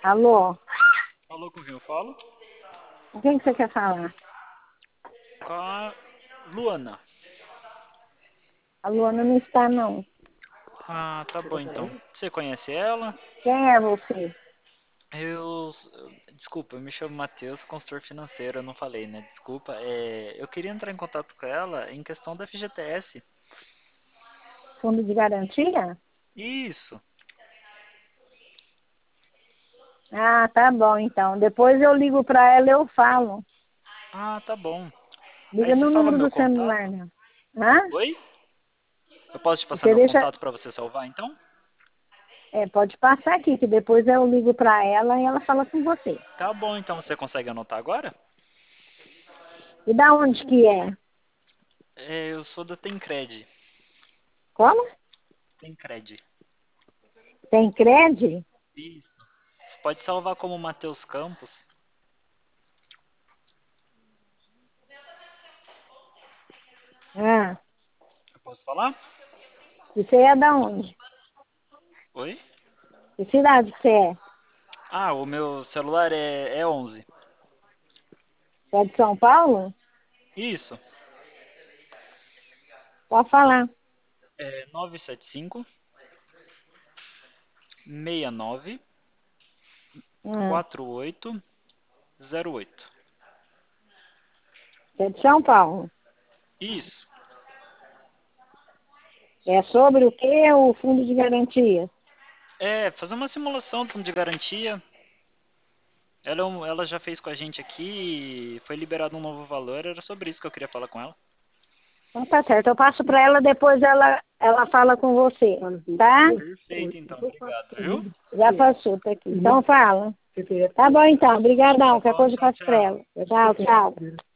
Alô? Alô, com quem eu falo? Com quem que você quer falar? Com a Luana. A Luana não está, não. Ah, tá bom então. Você conhece ela? Quem é você? Eu. Desculpa, eu me chamo Matheus, consultor financeiro, eu não falei, né? Desculpa. Eu queria entrar em contato com ela em questão da FGTS. Fundo de garantia? Isso. Ah, tá bom, então. Depois eu ligo para ela e eu falo. Ah, tá bom. Aí Liga você no salva número meu do celular, contato? né? Hã? Oi? Eu posso te passar Você meu deixa... contato pra você salvar então? pode passar aqui, que depois eu ligo para ela e ela fala com você. Tá bom, então você consegue anotar agora? E da onde que é? Eu sou da Tencred. Como? Tencred. Tem crédito? Isso. Você pode salvar como Matheus Campos. Ah, Eu posso falar? e você é da onde? Oi? Que cidade que você é? Ah, o meu celular é 11. Você é de São Paulo? Isso. Pode falar. É 975 69 Ah, 4808. você é de São Paulo. Isso. É sobre o que o fundo de garantia? Fazer uma simulação do fundo de garantia. Ela já fez com a gente aqui e foi liberado um novo valor. Era sobre isso que eu queria falar com ela. Então tá certo, eu passo para ela, depois ela fala com você, tá? Perfeito, então. Obrigado, viu? Já passou, tá aqui. Então fala. Tá bom então, Tá obrigadão, qualquer bom, coisa eu tchau, passo para tchau. ela. Tchau, tchau.